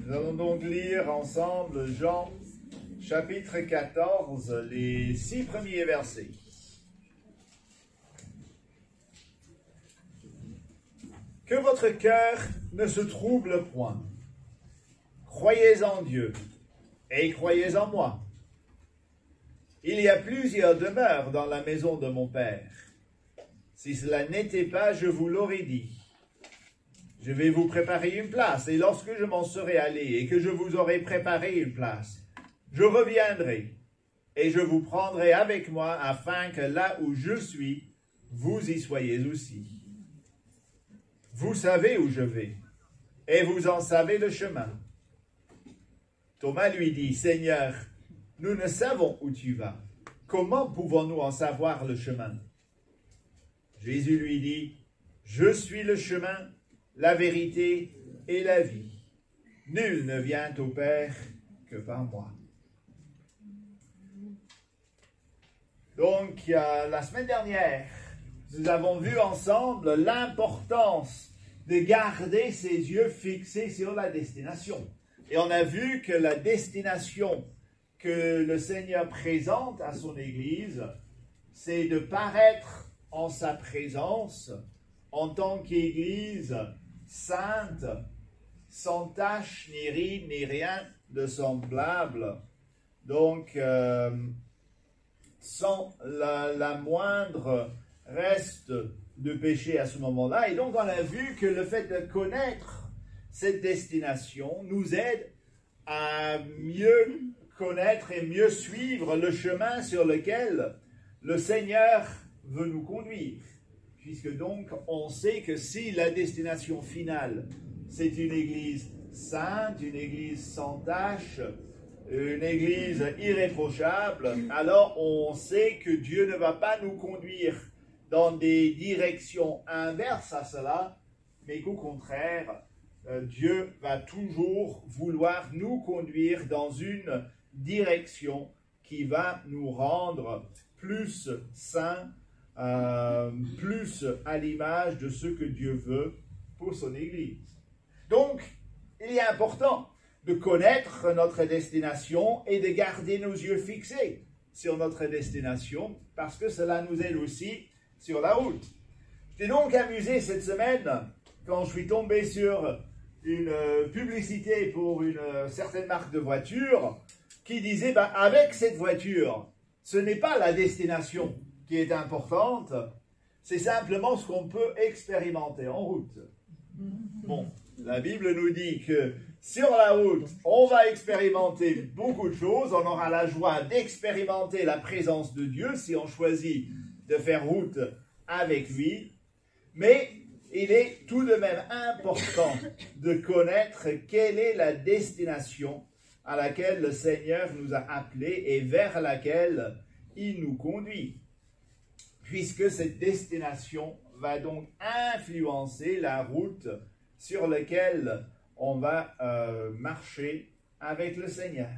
Nous allons donc lire ensemble Jean chapitre 14, les 6 premiers versets. Que votre cœur ne se trouble point. Croyez en Dieu et croyez en moi. Il y a plusieurs demeures dans la maison de mon Père. Si cela n'était pas, je vous l'aurais dit. Je vais vous préparer une place, et lorsque je m'en serai allé et que je vous aurai préparé une place, je reviendrai et je vous prendrai avec moi afin que là où je suis, vous y soyez aussi. Vous savez où je vais et vous en savez le chemin. Thomas lui dit, Seigneur, nous ne savons où tu vas. Comment pouvons-nous en savoir le chemin? Jésus lui dit, je suis le chemin, la vérité et la vie. Nul ne vient au Père que par moi. Donc, la semaine dernière, nous avons vu ensemble l'importance de garder ses yeux fixés sur la destination. Et on a vu que la destination que le Seigneur présente à son Église, c'est de paraître en sa présence en tant qu'Église sainte, sans tache, ni ride, ni rien de semblable. Donc, sans la moindre reste de péché à ce moment-là. Et donc, on a vu que le fait de connaître cette destination nous aide à mieux connaître et mieux suivre le chemin sur lequel le Seigneur veut nous conduire. Puisque donc, on sait que si la destination finale, c'est une église sainte, une église sans tache, une église irréprochable, alors on sait que Dieu ne va pas nous conduire dans des directions inverses à cela, mais qu'au contraire, Dieu va toujours vouloir nous conduire dans une direction qui va nous rendre plus saints, plus à l'image de ce que Dieu veut pour son Église. Donc, il est important de connaître notre destination et de garder nos yeux fixés sur notre destination, parce que cela nous aide aussi sur la route. J'étais donc amusé cette semaine quand je suis tombé sur une publicité pour une certaine marque de voiture qui disait, avec cette voiture, ce n'est pas la destination qui est importante, c'est simplement ce qu'on peut expérimenter en route. Bon, la Bible nous dit que sur la route, on va expérimenter beaucoup de choses, on aura la joie d'expérimenter la présence de Dieu si on choisit de faire route avec lui, mais il est tout de même important de connaître quelle est la destination à laquelle le Seigneur nous a appelés et vers laquelle il nous conduit, puisque cette destination va donc influencer la route sur laquelle on va marcher avec le Seigneur.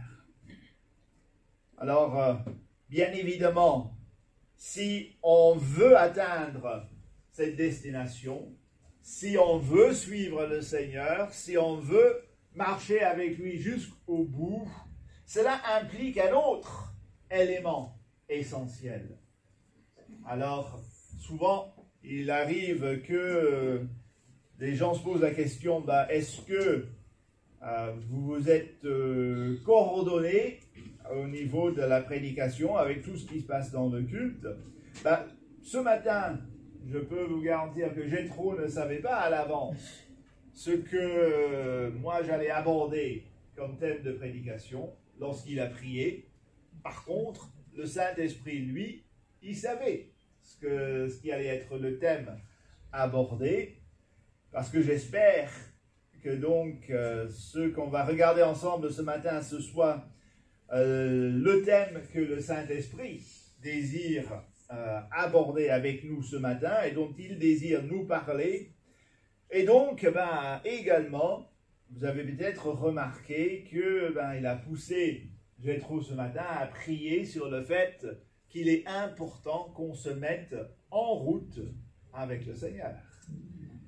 Alors, bien évidemment, si on veut atteindre cette destination, si on veut suivre le Seigneur, si on veut marcher avec lui jusqu'au bout, cela implique un autre élément essentiel. Alors, souvent, il arrive que les gens se posent la question, est-ce que vous vous êtes coordonnés au niveau de la prédication avec tout ce qui se passe dans le culte? Ce matin, je peux vous garantir que Jétro ne savait pas à l'avance ce que moi j'allais aborder comme thème de prédication lorsqu'il a prié. Par contre, le Saint-Esprit, lui, il savait ce qui allait être le thème abordé, parce que j'espère que donc ce qu'on va regarder ensemble ce matin, ce soit le thème que le Saint-Esprit désire aborder avec nous ce matin et dont il désire nous parler. Et donc, également, vous avez peut-être remarqué que il a poussé Jétro ce matin à prier sur le fait qu'il est important qu'on se mette en route avec le Seigneur.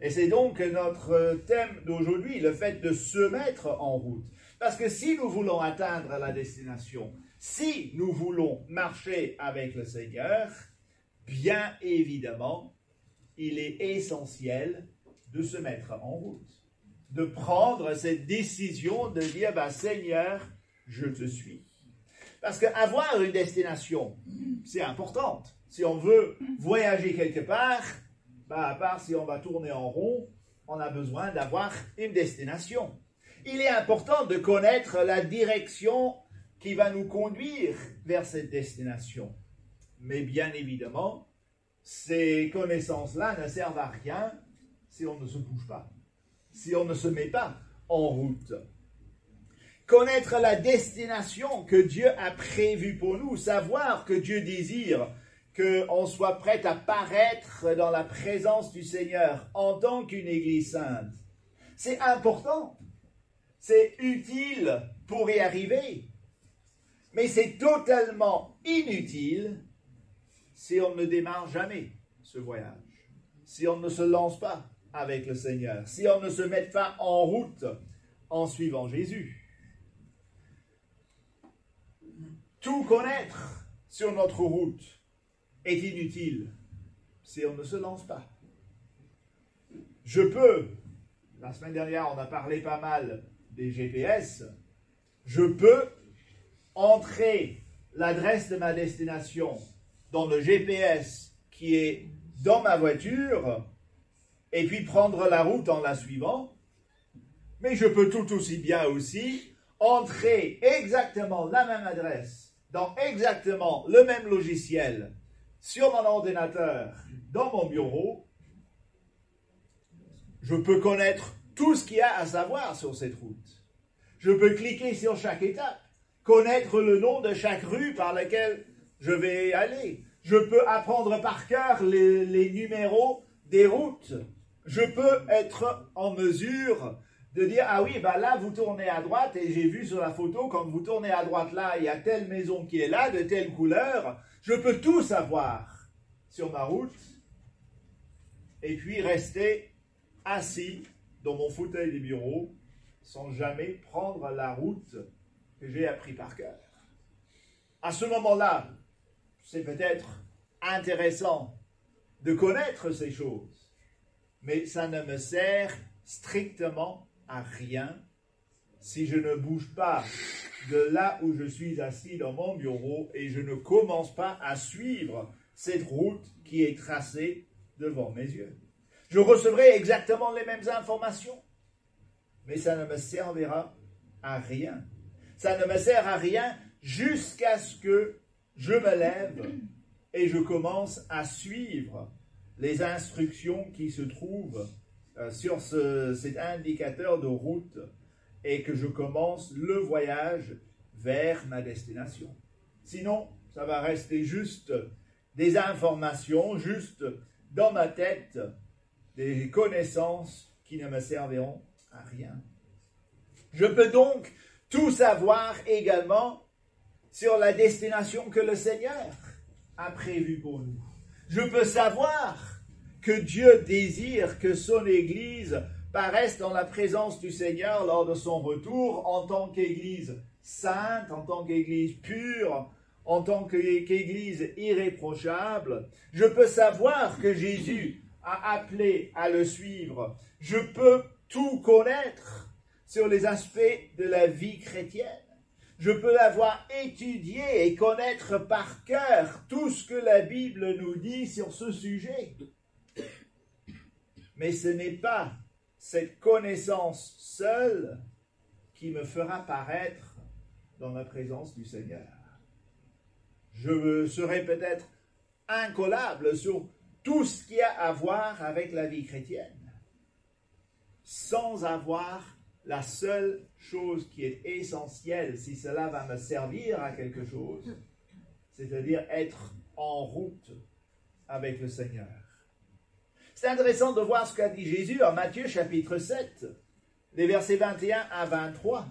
Et c'est donc notre thème d'aujourd'hui, le fait de se mettre en route. Parce que si nous voulons atteindre la destination, si nous voulons marcher avec le Seigneur, bien évidemment, il est essentiel de se mettre en route, de prendre cette décision de dire, Seigneur, je te suis. Parce qu'avoir une destination, c'est important. Si on veut voyager quelque part, à part si on va tourner en rond, on a besoin d'avoir une destination. Il est important de connaître la direction qui va nous conduire vers cette destination. Mais bien évidemment, ces connaissances-là ne servent à rien si on ne se bouge pas, si on ne se met pas en route. Connaître la destination que Dieu a prévue pour nous, savoir que Dieu désire qu'on soit prêt à paraître dans la présence du Seigneur en tant qu'une Église sainte. C'est important, c'est utile pour y arriver, mais c'est totalement inutile si on ne démarre jamais ce voyage, si on ne se lance pas avec le Seigneur, si on ne se met pas en route en suivant Jésus. Tout connaître sur notre route est inutile si on ne se lance pas. La semaine dernière, on a parlé pas mal des GPS, je peux entrer l'adresse de ma destination dans le GPS qui est dans ma voiture et puis prendre la route en la suivant, mais je peux tout aussi bien aussi entrer exactement la même adresse dans exactement le même logiciel sur mon ordinateur, dans mon bureau. Je peux connaître tout ce qu'il y a à savoir sur cette route. Je peux cliquer sur chaque étape, connaître le nom de chaque rue par laquelle je vais aller. Je peux apprendre par cœur les numéros des routes. Je peux être en mesure de dire, là, vous tournez à droite, et j'ai vu sur la photo, quand vous tournez à droite là, il y a telle maison qui est là, de telle couleur. Je peux tout savoir sur ma route, et puis rester assis dans mon fauteuil de bureau, sans jamais prendre la route que j'ai appris par cœur. À ce moment-là, c'est peut-être intéressant de connaître ces choses, mais ça ne me sert strictement à rien si je ne bouge pas de là où je suis assis dans mon bureau et je ne commence pas à suivre cette route qui est tracée devant mes yeux. Je recevrai exactement les mêmes informations, mais ça ne me servira à rien. Ça ne me sert à rien jusqu'à ce que je me lève et je commence à suivre les instructions qui se trouvent sur cet indicateur de route et que je commence le voyage vers ma destination. Sinon, ça va rester juste des informations, juste dans ma tête, des connaissances qui ne me serviront à rien. Je peux donc tout savoir également sur la destination que le Seigneur a prévue pour nous. Je peux savoir que Dieu désire que son Église paraisse dans la présence du Seigneur lors de son retour en tant qu'Église sainte, en tant qu'Église pure, en tant qu'Église irréprochable. Je peux savoir que Jésus a appelé à le suivre. Je peux tout connaître sur les aspects de la vie chrétienne. Je peux avoir étudié et connaître par cœur tout ce que la Bible nous dit sur ce sujet. Mais ce n'est pas cette connaissance seule qui me fera paraître dans la présence du Seigneur. Je serai peut-être incollable sur tout ce qui a à voir avec la vie chrétienne, sans avoir la seule chose qui est essentielle, si cela va me servir à quelque chose, c'est-à-dire être en route avec le Seigneur. C'est intéressant de voir ce qu'a dit Jésus en Matthieu chapitre 7, les versets 21 à 23.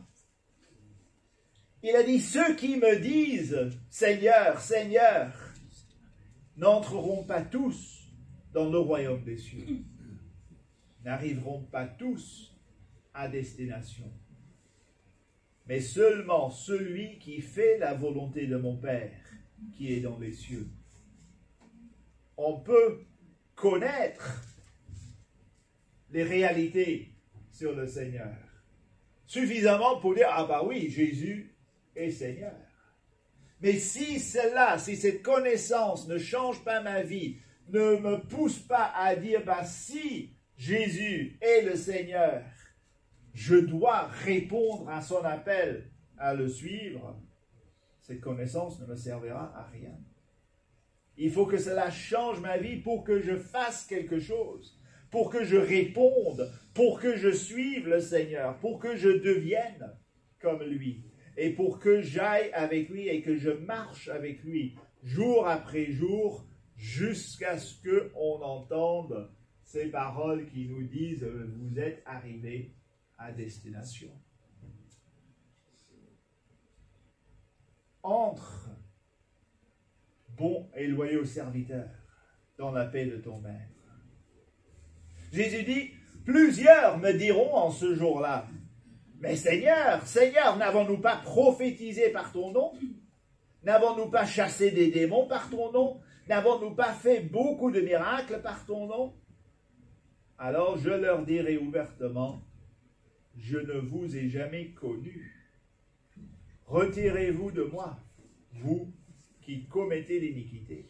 Il a dit, ceux qui me disent, Seigneur, Seigneur, n'entreront pas tous dans le royaume des cieux, n'arriveront pas tous à destination, mais seulement celui qui fait la volonté de mon Père qui est dans les cieux. On peut connaître les réalités sur le Seigneur suffisamment pour dire, ah bah oui, Jésus est Seigneur. Mais si cette connaissance ne change pas ma vie, ne me pousse pas à dire, bah si Jésus est le Seigneur, je dois répondre à son appel à le suivre, cette connaissance ne me servira à rien. Il faut que cela change ma vie pour que je fasse quelque chose, pour que je réponde, pour que je suive le Seigneur, pour que je devienne comme lui, et pour que j'aille avec lui et que je marche avec lui jour après jour, jusqu'à ce qu'on entende ces paroles qui nous disent « Vous êtes arrivés à destination ». Entre, bon et loyaux serviteurs, dans la paix de ton maître. Jésus dit, plusieurs me diront en ce jour-là, mais Seigneur, Seigneur, n'avons-nous pas prophétisé par ton nom? N'avons-nous pas chassé des démons par ton nom? N'avons-nous pas fait beaucoup de miracles par ton nom? Alors je leur dirai ouvertement, je ne vous ai jamais connus. Retirez-vous de moi, vous qui commettez l'iniquité.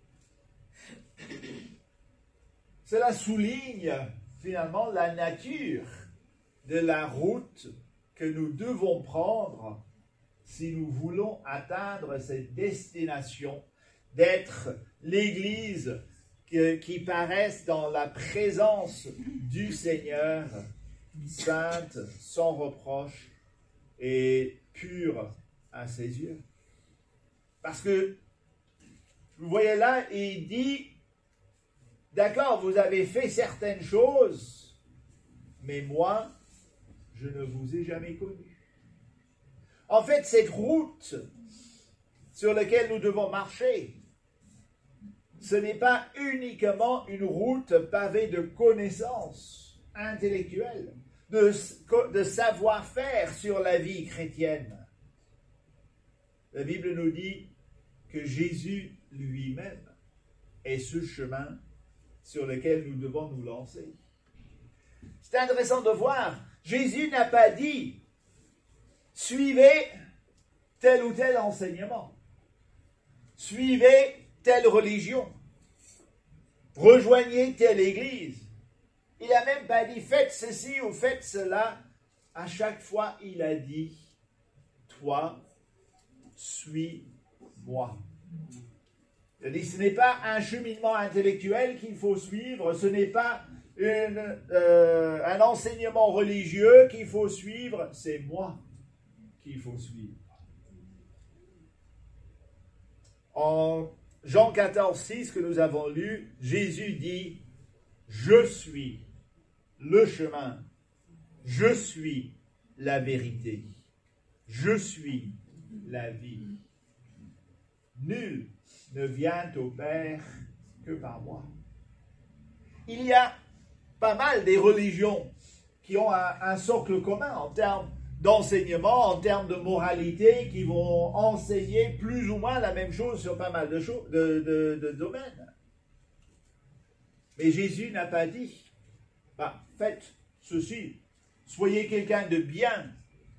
Cela souligne finalement la nature de la route que nous devons prendre si nous voulons atteindre cette destination d'être l'Église qui paraisse dans la présence du Seigneur, sainte, sans reproche et pure à ses yeux. Parce que, vous voyez là, il dit, d'accord, vous avez fait certaines choses, mais moi, je ne vous ai jamais connu. En fait, cette route sur laquelle nous devons marcher, ce n'est pas uniquement une route pavée de connaissances intellectuelles, de savoir-faire sur la vie chrétienne. La Bible nous dit que Jésus lui-même est ce chemin sur lequel nous devons nous lancer. C'est intéressant de voir, Jésus n'a pas dit « suivez tel ou tel enseignement, suivez telle religion, rejoignez telle église ». Il n'a même pas dit « faites ceci ou faites cela ». À chaque fois, il a dit « toi, suis-moi ». Il a dit, ce n'est pas un cheminement intellectuel qu'il faut suivre, ce n'est pas un enseignement religieux qu'il faut suivre, c'est moi qu'il faut suivre. En Jean 14, 6 que nous avons lu, Jésus dit, je suis le chemin, je suis la vérité, je suis la vie. Nul ne vient au Père que par moi. Il y a pas mal des religions qui ont un socle commun en termes d'enseignement, en termes de moralité, qui vont enseigner plus ou moins la même chose sur pas mal de domaines. Mais Jésus n'a pas dit, faites ceci, soyez quelqu'un de bien,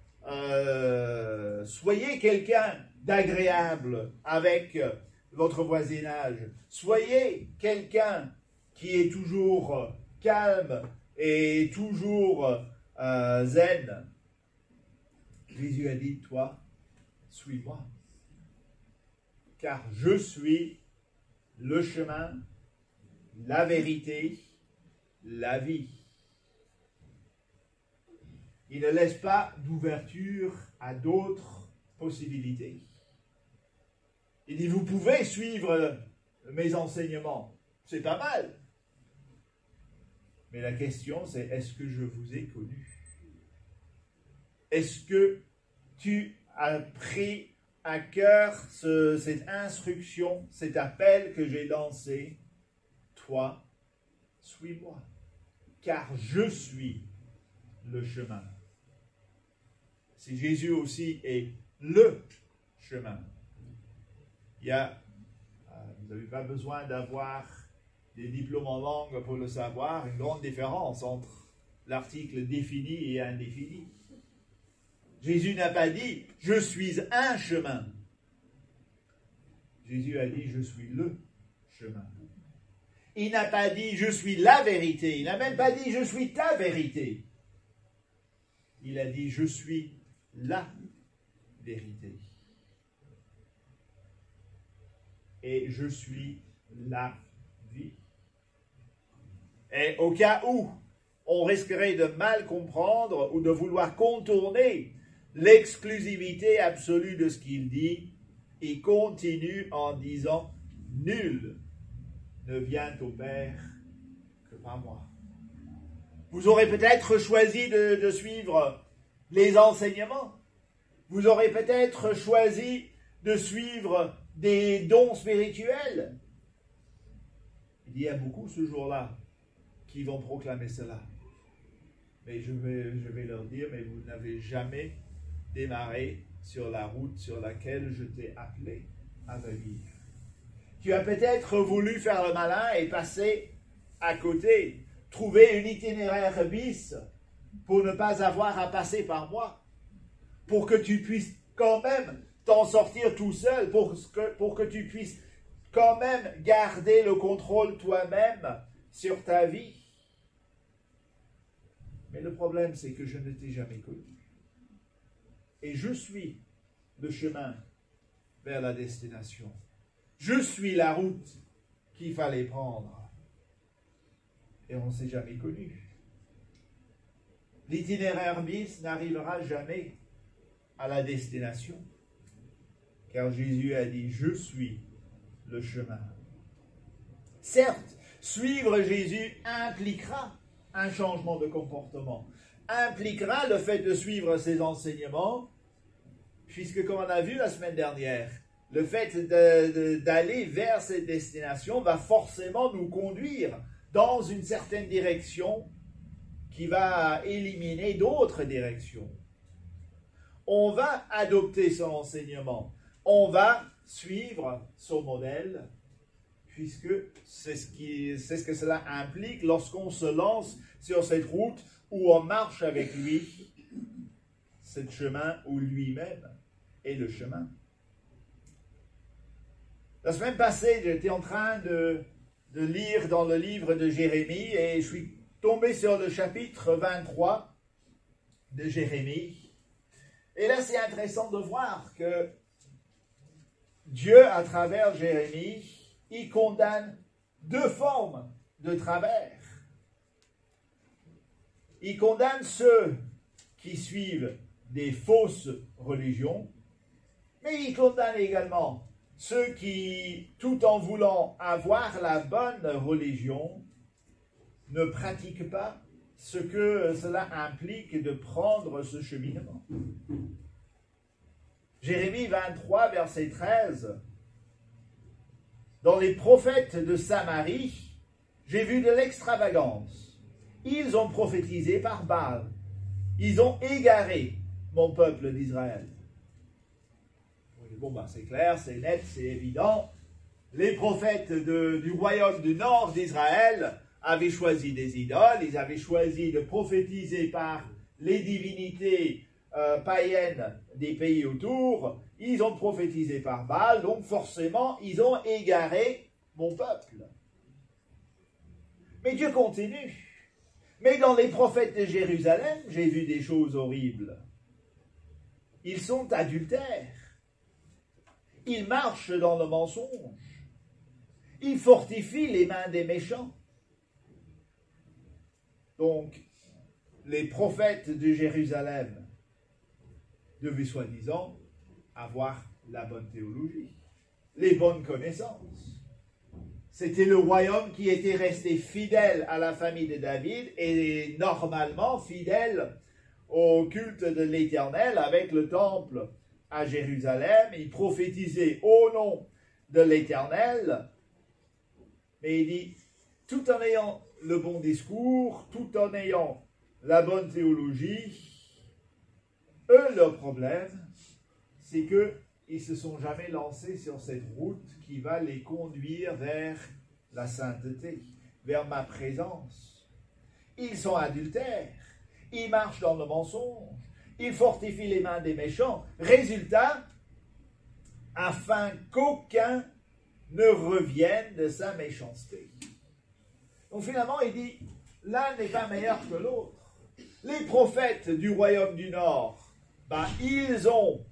soyez quelqu'un d'agréable avec votre voisinage. Soyez quelqu'un qui est toujours calme et toujours zen. Jésus a dit, toi, suis-moi. Car je suis le chemin, la vérité, la vie. Il ne laisse pas d'ouverture à d'autres possibilités. Il dit, vous pouvez suivre mes enseignements, c'est pas mal. Mais la question, c'est, est-ce que je vous ai connu? Est-ce que tu as pris à cœur cette instruction, cet appel que j'ai lancé? Toi, suis-moi. car je suis le chemin. Si Jésus aussi est le chemin, vous n'avez pas besoin d'avoir des diplômes en langue pour le savoir, une grande différence entre l'article défini et indéfini. Jésus n'a pas dit « je suis un chemin ». Jésus a dit « je suis le chemin ». Il n'a pas dit « je suis la vérité ». Il n'a même pas dit « je suis ta vérité ». Il a dit « je suis la vérité ». Et je suis la vie. Et au cas où on risquerait de mal comprendre ou de vouloir contourner l'exclusivité absolue de ce qu'il dit, il continue en disant « Nul ne vient au Père que par moi ». Vous aurez peut-être choisi de suivre les enseignements. Vous aurez peut-être choisi de suivre des dons spirituels. Il y a beaucoup ce jour-là qui vont proclamer cela. Mais je vais leur dire, mais vous n'avez jamais démarré sur la route sur laquelle je t'ai appelé à venir. Tu as peut-être voulu faire le malin et passer à côté, trouver un itinéraire bis pour ne pas avoir à passer par moi, pour que tu puisses quand même t'en sortir tout seul, pour que tu puisses quand même garder le contrôle toi-même sur ta vie. Mais le problème, c'est que je ne t'ai jamais connu. Et je suis le chemin vers la destination. Je suis la route qu'il fallait prendre. Et on ne s'est jamais connu. L'itinéraire bis n'arrivera jamais à la destination. Car Jésus a dit, je suis le chemin. Certes, suivre Jésus impliquera un changement de comportement, impliquera le fait de suivre ses enseignements, puisque comme on a vu la semaine dernière, le fait d'aller vers cette destination va forcément nous conduire dans une certaine direction qui va éliminer d'autres directions. On va adopter son enseignement, on va suivre son modèle, puisque c'est ce que cela implique lorsqu'on se lance sur cette route où on marche avec lui, ce chemin où lui-même est le chemin. La semaine passée, j'étais en train de lire dans le livre de Jérémie et je suis tombé sur le chapitre 23 de Jérémie. Et là, c'est intéressant de voir que Dieu, à travers Jérémie, il condamne deux formes de travers. Il condamne ceux qui suivent des fausses religions, mais il condamne également ceux qui, tout en voulant avoir la bonne religion, ne pratiquent pas ce que cela implique de prendre ce cheminement. Jérémie 23, verset 13. Dans les prophètes de Samarie, j'ai vu de l'extravagance. Ils ont prophétisé par Baal. Ils ont égaré mon peuple d'Israël. Bon, c'est clair, c'est net, c'est évident. Les prophètes du royaume du nord d'Israël avaient choisi des idoles. Ils avaient choisi de prophétiser par les divinités païennes des pays autour. Ils ont prophétisé par Baal, donc forcément, ils ont égaré mon peuple. Mais Dieu continue. Mais dans les prophètes de Jérusalem, j'ai vu des choses horribles. Ils sont adultères. Ils marchent dans le mensonge. Ils fortifient les mains des méchants. Donc, les prophètes de Jérusalem devaient soi-disant avoir la bonne théologie, les bonnes connaissances. C'était le royaume qui était resté fidèle à la famille de David et normalement fidèle au culte de l'Éternel avec le temple à Jérusalem. Il prophétisait au nom de l'Éternel, mais il dit, tout en ayant le bon discours, tout en ayant la bonne théologie. Eux, leur problème, c'est qu'ils ne se sont jamais lancés sur cette route qui va les conduire vers la sainteté, vers ma présence. Ils sont adultères, ils marchent dans le mensonge, ils fortifient les mains des méchants. Résultat, afin qu'aucun ne revienne de sa méchanceté. Donc finalement, il dit, l'un n'est pas meilleur que l'autre. Les prophètes du royaume du Nord, ils ont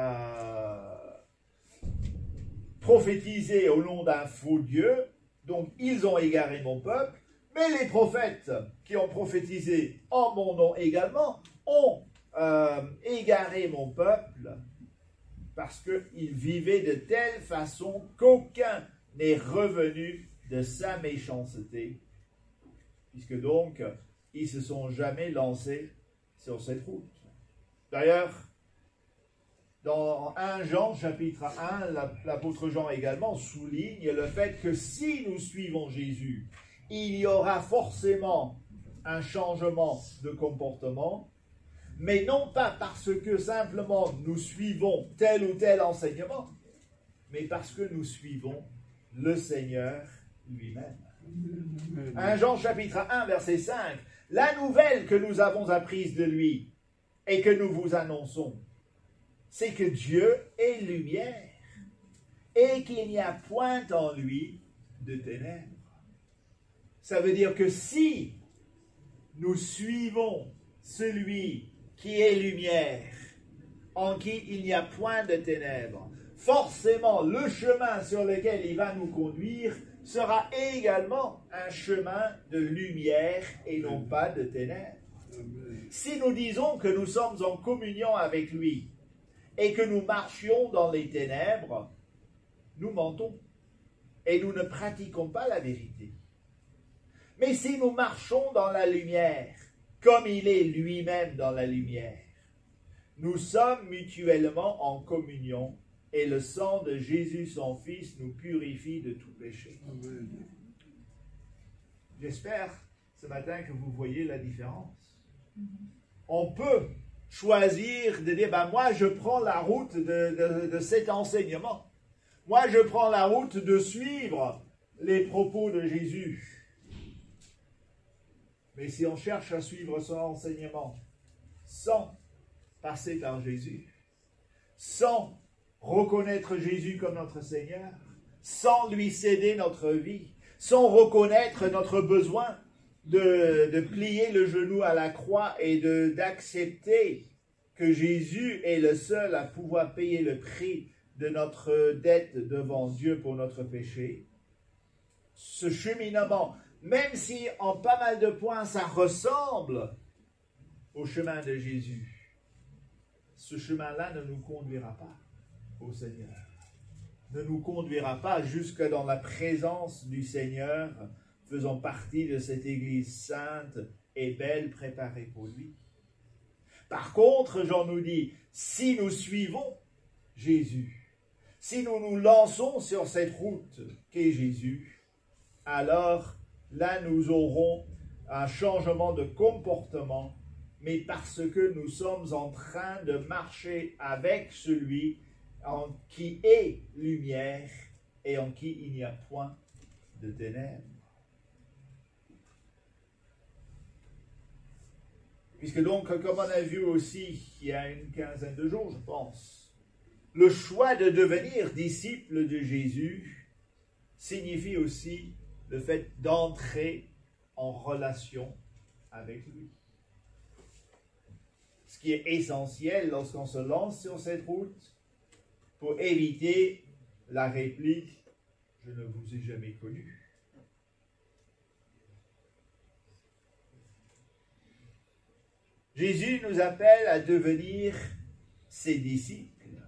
prophétisé au nom d'un faux Dieu, donc ils ont égaré mon peuple, mais les prophètes qui ont prophétisé en mon nom également ont égaré mon peuple parce qu'ils vivaient de telle façon qu'aucun n'est revenu de sa méchanceté, puisque donc ils ne se sont jamais lancés sur cette route. D'ailleurs, dans 1 Jean, chapitre 1, l'apôtre Jean également souligne le fait que si nous suivons Jésus, il y aura forcément un changement de comportement, mais non pas parce que simplement nous suivons tel ou tel enseignement, mais parce que nous suivons le Seigneur lui-même. 1 Jean chapitre 1, verset 5, « La nouvelle que nous avons apprise de lui et que nous vous annonçons, c'est que Dieu est lumière et qu'il n'y a point en lui de ténèbres. » Ça veut dire que si nous suivons celui qui est lumière, en qui il n'y a point de ténèbres, forcément le chemin sur lequel il va nous conduire sera également un chemin de lumière et non pas de ténèbres. Si nous disons que nous sommes en communion avec lui et que nous marchions dans les ténèbres, nous mentons et nous ne pratiquons pas la vérité. Mais si nous marchons dans la lumière, comme il est lui-même dans la lumière, nous sommes mutuellement en communion et le sang de Jésus, son Fils, nous purifie de tout péché. Amen. J'espère ce matin que vous voyez la différence. On peut choisir de dire, moi je prends la route de cet enseignement. Moi je prends la route de suivre les propos de Jésus. Mais si on cherche à suivre son enseignement sans passer par Jésus, sans reconnaître Jésus comme notre Seigneur, sans lui céder notre vie, sans reconnaître notre besoin de plier le genou à la croix et d'accepter que Jésus est le seul à pouvoir payer le prix de notre dette devant Dieu pour notre péché, ce cheminement, même si en pas mal de points ça ressemble au chemin de Jésus, ce chemin-là ne nous conduira pas au Seigneur, ne nous conduira pas jusque dans la présence du Seigneur, faisant partie de cette Église sainte et belle préparée pour lui. Par contre, Jean nous dit, si nous suivons Jésus, si nous nous lançons sur cette route qu'est Jésus, alors là nous aurons un changement de comportement, mais parce que nous sommes en train de marcher avec celui qui est lumière et en qui il n'y a point de ténèbres. Puisque donc, comme on a vu aussi il y a une quinzaine de jours, je pense, le choix de devenir disciple de Jésus signifie aussi le fait d'entrer en relation avec lui. Ce qui est essentiel lorsqu'on se lance sur cette route pour éviter la réplique « Je ne vous ai jamais connu ». Jésus nous appelle à devenir ses disciples.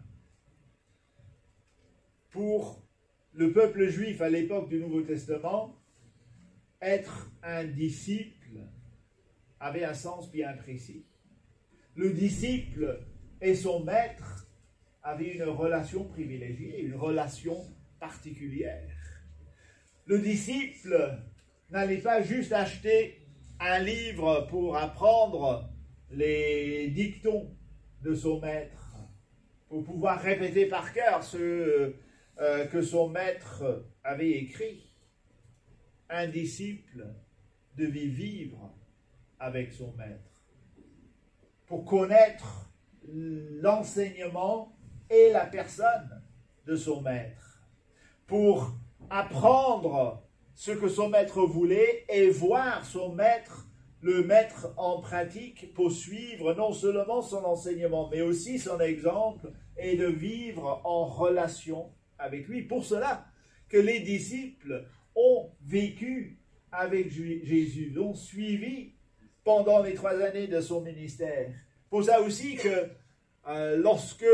Pour le peuple juif à l'époque du Nouveau Testament, être un disciple avait un sens bien précis. Le disciple et son maître avaient une relation privilégiée, une relation particulière. Le disciple n'allait pas juste acheter un livre pour apprendre les dictons de son maître, pour pouvoir répéter par cœur ce que son maître avait écrit. Un disciple devait vivre avec son maître pour connaître l'enseignement et la personne de son maître, pour apprendre ce que son maître voulait et voir son maître, le mettre en pratique pour suivre non seulement son enseignement, mais aussi son exemple et de vivre en relation avec lui. Pour cela que les disciples ont vécu avec Jésus, l'ont suivi pendant les 3 années de son ministère. Pour ça aussi que lorsque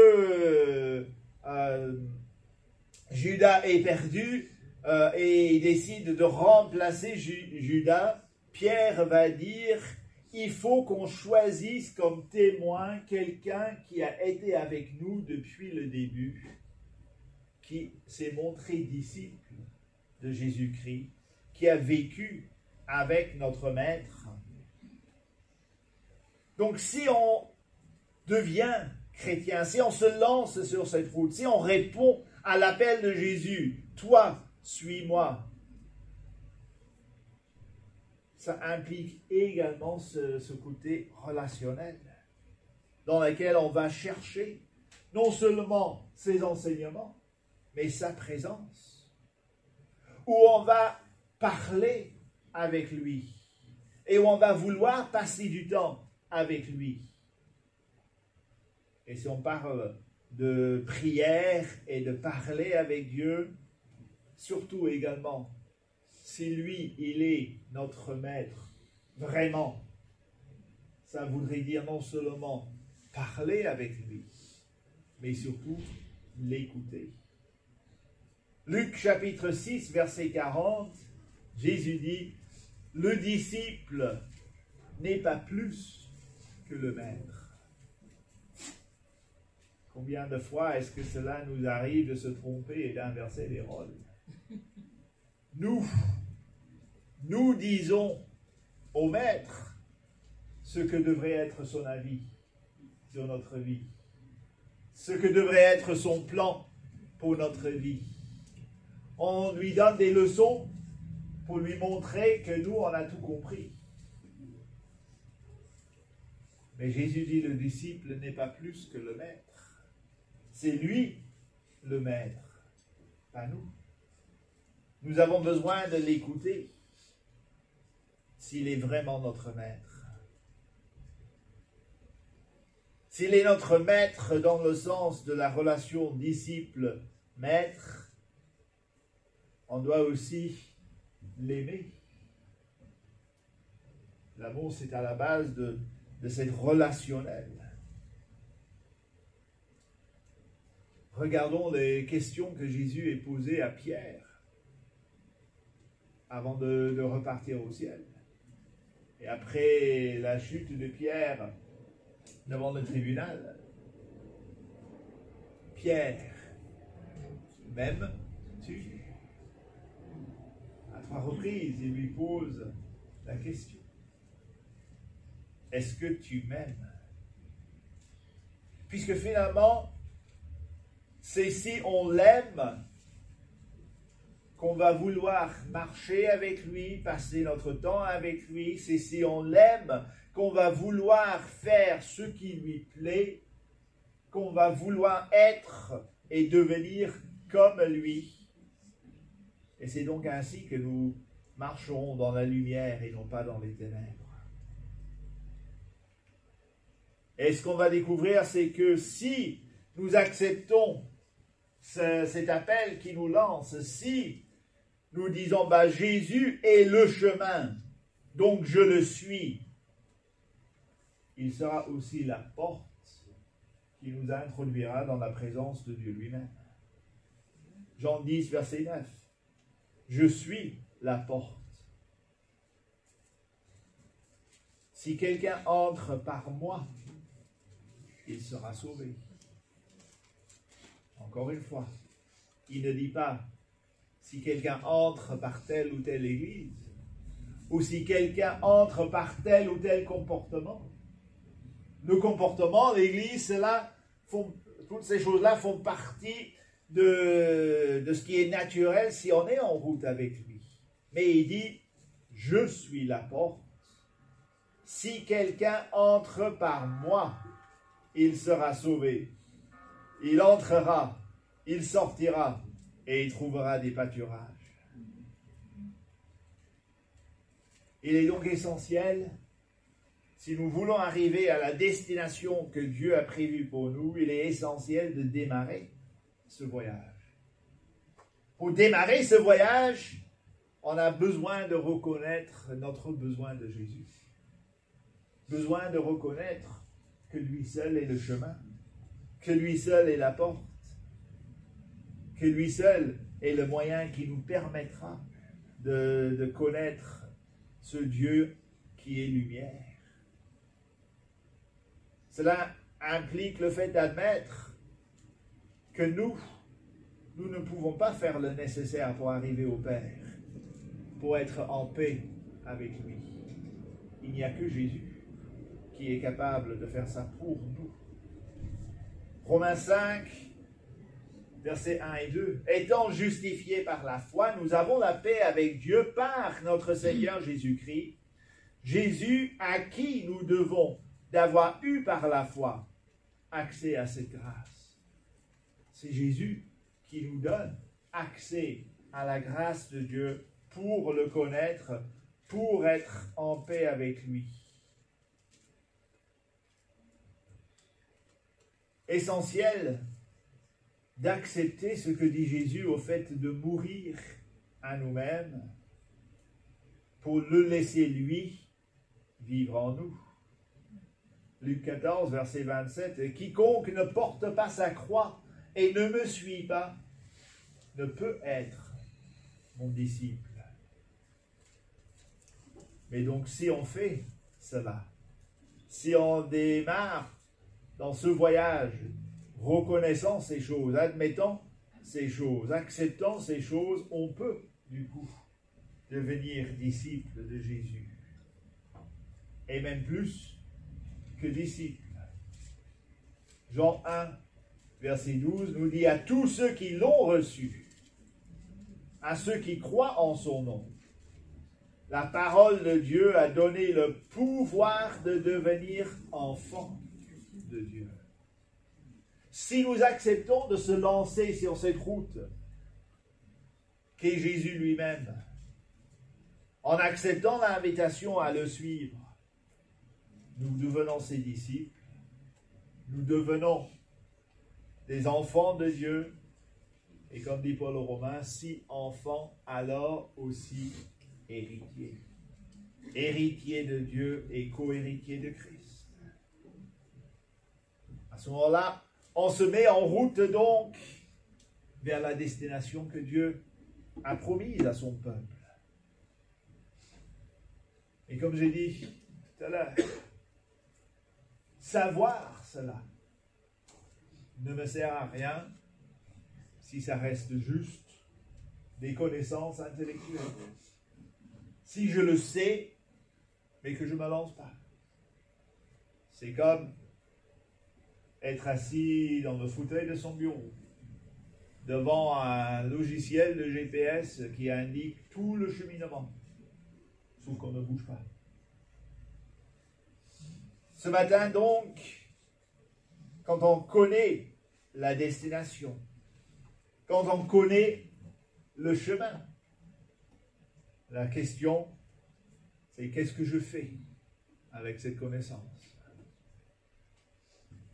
Judas est perdu et décide de remplacer Judas, Pierre va dire « Il faut qu'on choisisse comme témoin quelqu'un qui a été avec nous depuis le début, qui s'est montré disciple de Jésus-Christ, qui a vécu avec notre Maître. » Donc si on devient chrétien, si on se lance sur cette route, si on répond à l'appel de Jésus, « Toi, suis-moi », ça implique également ce côté relationnel dans lequel on va chercher non seulement ses enseignements, mais sa présence, où on va parler avec lui et où on va vouloir passer du temps avec lui. Et si on parle de prière et de parler avec Dieu, surtout également, si lui, il est notre maître, vraiment, ça voudrait dire non seulement parler avec lui, mais surtout l'écouter. Luc chapitre 6, verset 40, Jésus dit, « Le disciple n'est pas plus que le maître. » Combien de fois est-ce que cela nous arrive de se tromper et d'inverser les rôles? Nous disons au maître ce que devrait être son avis sur notre vie, ce que devrait être son plan pour notre vie. On lui donne des leçons pour lui montrer que nous, on a tout compris. Mais Jésus dit, le disciple n'est pas plus que le maître. C'est lui le maître, pas nous. Nous avons besoin de l'écouter s'il est vraiment notre maître. S'il est notre maître dans le sens de la relation disciple-maître, on doit aussi l'aimer. L'amour, c'est à la base de cette relationnelle. Regardons les questions que Jésus a posées à Pierre avant de repartir au ciel. Et après la chute de Pierre devant le tribunal, Pierre, m'aimes-tu? À 3 reprises, il lui pose la question. Est-ce que tu m'aimes? Puisque finalement, c'est si on l'aime qu'on va vouloir marcher avec lui, passer notre temps avec lui. C'est si on l'aime qu'on va vouloir faire ce qui lui plaît, qu'on va vouloir être et devenir comme lui. Et c'est donc ainsi que nous marcherons dans la lumière et non pas dans les ténèbres. Et ce qu'on va découvrir, c'est que si nous acceptons cet appel qui nous lance, si nous disons, Jésus est le chemin, donc je le suis, il sera aussi la porte qui nous introduira dans la présence de Dieu lui-même. Jean 10, verset 9. Je suis la porte. Si quelqu'un entre par moi, il sera sauvé. Encore une fois, il ne dit pas si quelqu'un entre par telle ou telle église, ou si quelqu'un entre par tel ou tel comportement. Nos comportements, l'Église, toutes ces choses-là font partie de ce qui est naturel si on est en route avec lui. Mais il dit, je suis la porte. Si quelqu'un entre par moi, il sera sauvé. Il entrera, il sortira et il trouvera des pâturages. Il est donc essentiel, si nous voulons arriver à la destination que Dieu a prévue pour nous, il est essentiel de démarrer ce voyage. Pour démarrer ce voyage, on a besoin de reconnaître notre besoin de Jésus. Besoin de reconnaître que lui seul est le chemin, que lui seul est la porte, que lui seul est le moyen qui nous permettra de connaître ce Dieu qui est lumière. Cela implique le fait d'admettre que nous ne pouvons pas faire le nécessaire pour arriver au Père, pour être en paix avec lui. Il n'y a que Jésus qui est capable de faire ça pour nous. Romains 5, versets 1 et 2. Étant justifiés par la foi, nous avons la paix avec Dieu par notre Seigneur Jésus-Christ. Jésus à qui nous devons d'avoir eu par la foi accès à cette grâce. C'est Jésus qui nous donne accès à la grâce de Dieu pour le connaître, pour être en paix avec lui. Essentiel d'accepter ce que dit Jésus au fait de mourir à nous-mêmes pour le laisser lui vivre en nous. Luc 14, verset 27, « Quiconque ne porte pas sa croix et ne me suit pas ne peut être mon disciple. » Mais donc si on fait cela, si on démarre dans ce voyage, reconnaissant ces choses, admettant ces choses, acceptant ces choses, on peut du coup devenir disciple de Jésus. Et même plus que disciple. Jean 1, verset 12 nous dit « À tous ceux qui l'ont reçu, à ceux qui croient en son nom, la parole de Dieu a donné le pouvoir de devenir enfants de Dieu. » Si nous acceptons de se lancer sur cette route qu'est Jésus lui-même, en acceptant l'invitation à le suivre, nous devenons ses disciples, nous devenons des enfants de Dieu, et comme dit Paul aux Romains, si enfants, alors aussi héritiers. Héritiers de Dieu et co-héritiers de Christ. À ce moment-là, on se met en route donc vers la destination que Dieu a promise à son peuple. Et comme j'ai dit tout à l'heure, savoir cela ne me sert à rien si ça reste juste des connaissances intellectuelles. Si je le sais, mais que je ne me lance pas. C'est comme être assis dans le fauteuil de son bureau, devant un logiciel de GPS qui indique tout le cheminement, sauf qu'on ne bouge pas. Ce matin donc, quand on connaît la destination, quand on connaît le chemin, la question, c'est qu'est-ce que je fais avec cette connaissance?